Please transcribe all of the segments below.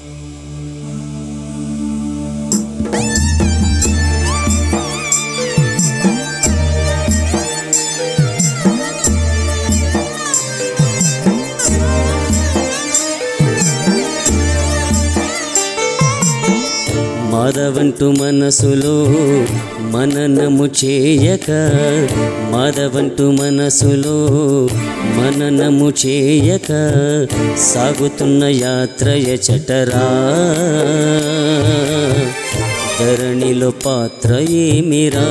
మాధవంటు మనసులో మననము చేయక, మాధవంటు మనసులో మననము చేయక, సాగుతున్న యాత్రయ చటరా ధరణిలో పాత్ర ఏమిరా.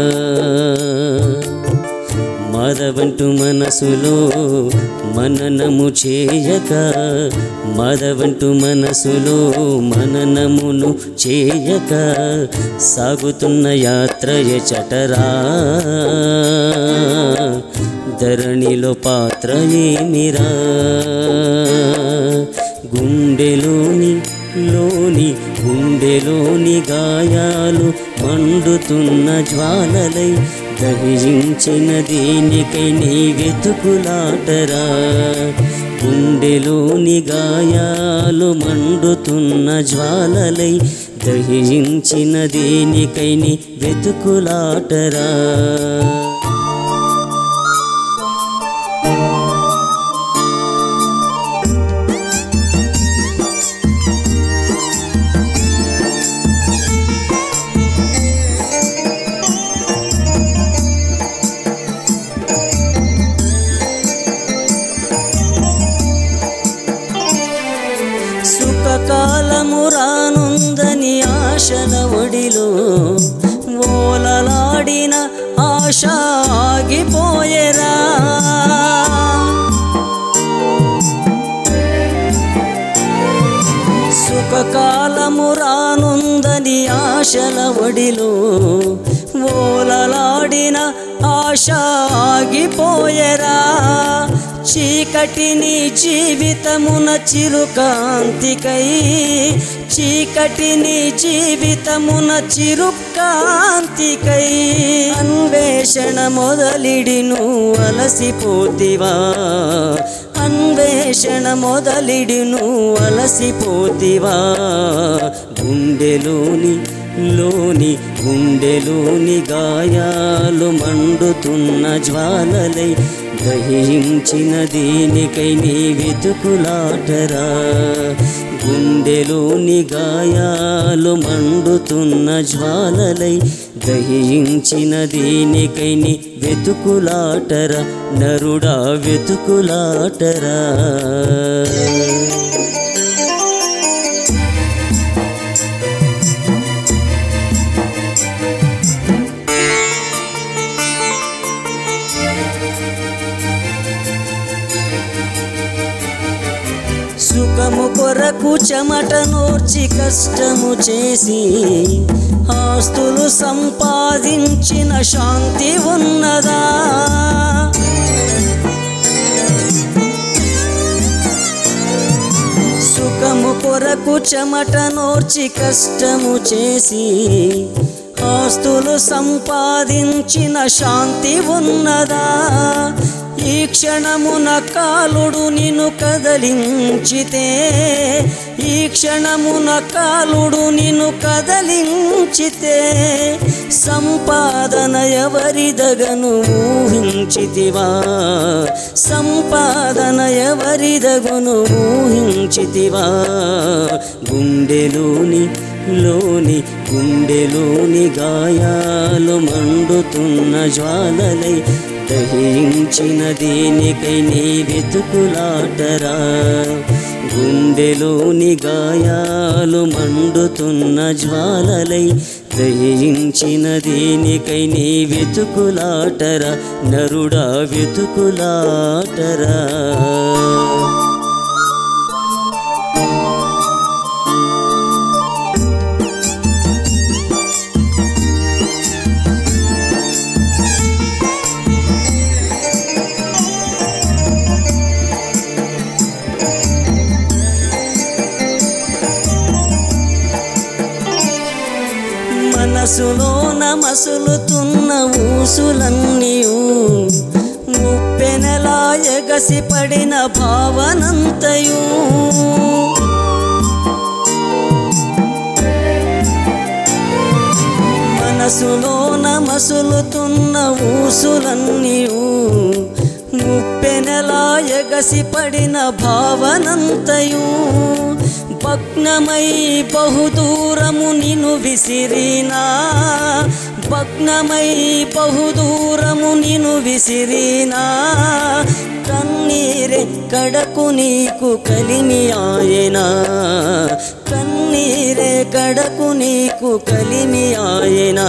మాధవంటు మనసులో మననము చేయక, మాధవంటు మనసులో మననమును చేయక, సాగుతున్న యాత్రయ చటరా ధరణిలో పాత్ర ఏమిరా. గుండెలోని గాయాలు మండుతున్న జ్వాలలై, దహించిన దేనికై నీ వెతుకులాటరా. గుండెలోని గాయాలు మండుతున్న జ్వాలలై, దహించిన దేనికై నీ వెతుకులాటరా. సుఖకాలము రానుందని ఆశల ఒడిలో ఓలలాడిన ఆశ ఆగిపోయేరా. సుఖకాలము రానుందని ఆశల ఒడిలో ఓలలాడిన ఆశ ఆగిపోయేరా. చీకటిని జీవితమున చిరుకాంతికై, చీకటిని జీవితమున చిరుకాంతికై, అన్వేషణ మొదలిడి నువ్వు అలసిపోతివా. అన్వేషణ మొదలిడి నువ్వు అలసిపోతివా. గుండెలోని గాయాలు మండుతున్న జ్వాలలై, దహించిన దేనికై నీ వెతుకులాటరా. గుండెలోని గాయాలు మండుతున్న జ్వాలలై, దహించిన దేనికై నీ వెతుకులాటరా. నరుడా వెతుకులాటరా. సుఖము కొరకు చెమట నోర్చి కష్టము చేసి, ఆస్తులు సంపాదించిన శాంతి ఉన్నదా. సుఖము కొరకు చెమట నోర్చి కష్టము చేసి, ఆస్తులు సంపాదించిన శాంతి ఉన్నదా. ఈ క్షణమున కాలుడు నిన్ను కదలించితే, ఈ క్షణమున కాలుడు నిన్ను కదలించితే, సంపాదన ఎవరిదగను ఊహించితివా. సంపాదన ఎవరిదగును ఊహించితివా. గుండెలోని గాయాలు మండుతున్న జ్వాలలై, దహించిన దేనికై నీ వెతుకులాటరా. గుండెలోని గాయాలు మండుతున్న జ్వాలలై, దహించిన దేనికై నీ వెతుకులాటరా. నరుడా వెతుకులాటరా. మనసులోన మసులుతున్న ఊసులన్నీయు, ముప్పెనలా ఎగసి పడిన భావనంతయు, మసులుతున్న ఊసులన్నీయు ఉప్పెనెలా ఎగసిపడిన భావనంతయు భగ్నమై బహుదూరము నిన్ను విసిరినా భగ్నమై బహుదూరము నిన్ను విసిరినా కన్నీరే కడకు నీకు కలిమి ఆయనా కన్నీరే కడకు నీకు కలిమి ఆయనా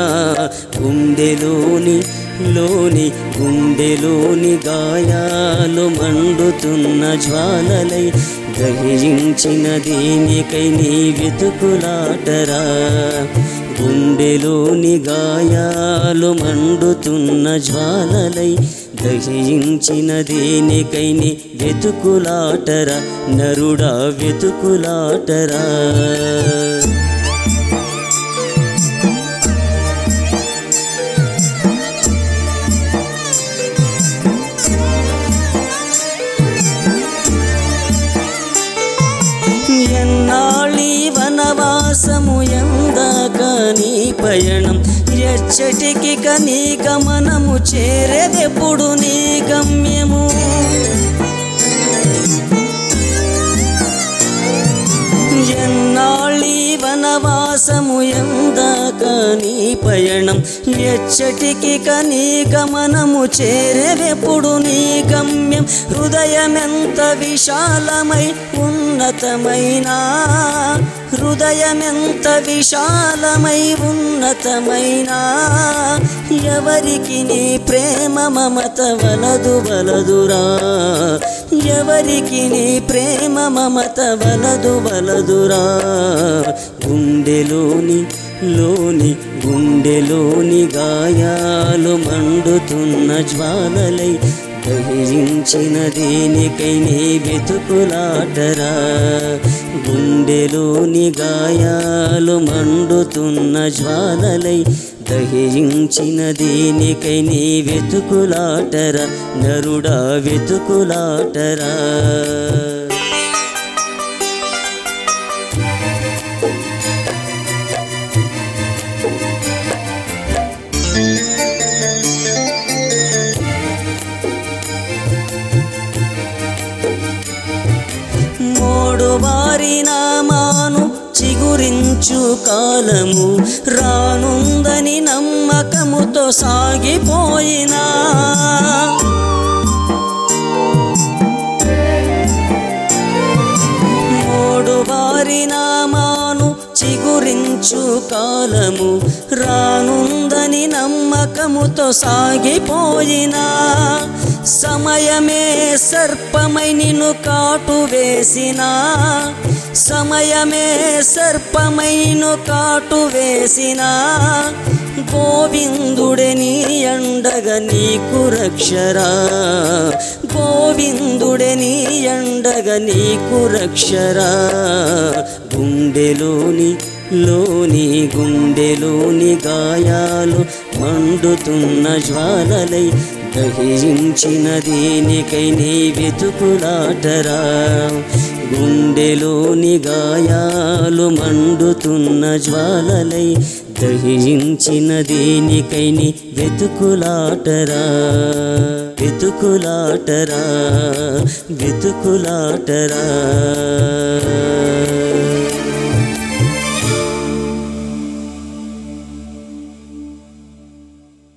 గుండెలోని గాయాలు మండుతున్న జ్వాలలై దహించిన దేనికై నీ వెతుకులాటరా గుండెలోని గాయాలు మండుతున్న జ్వాలలై దహించిన దేనికై నీ వెతుకులాటరా నరుడా వెతుకులాటరా ఎన్నాళ్ళీ వనవాసము ఎందాక నీ పయనం ఎచ్చటికి నీ గమనము చేరేదెప్పుడు నీ గమ్యము ఎన్నాళ్ళీ వనవాసము ఎందాక నీ పయనం ఎచ్చటికి నీ గమనము చేరేదెప్పుడు నీ గమ్యం హృదయమెంత విశాలమై ఉన్నతమైనా హృదయమెంత విశాలమై ఉన్నతమైనా ఎవరికి నీ ప్రేమ మమత వలదురా ఎవరికి నీ ప్రేమ మమత వలదురా గుండెలోని గాయాలు మండుతున్న జ్వాలలై దహించిన దేనికై నీ వెతుకులాటరా గుండెలోని గాయాలు మండుతున్న జ్వాలలై దహించిన దేనికై నీ వెతుకులాటరా నరుడా వెతుకులాటరా మోడుబారిన మాను చిగురించు కాలము రానుందని నమ్మకముతో సాగిపోయినా మోడుబారిన మాను చిగురించు కాలము రానుందని నమ్మకముతో సాగిపోయినా సమయమే సర్పమై నిన్ను కాటు వేసినా సమయమే సర్పమై నిన్ను కాటు వేసినా గోవిందుడే నీ అండగా నీకు రక్షరా గోవిందుడే నీ అండగా నీకు రక్షరా గుండెలోని గాయాలు మండుతున్న జ్వాలలై దహించిన దేనికై నీ వెతుకులాటరా గుండెలోని గాయాలు మండుతున్న జ్వాలలై దహించిన దేనికై నీ వెతుకులాటరా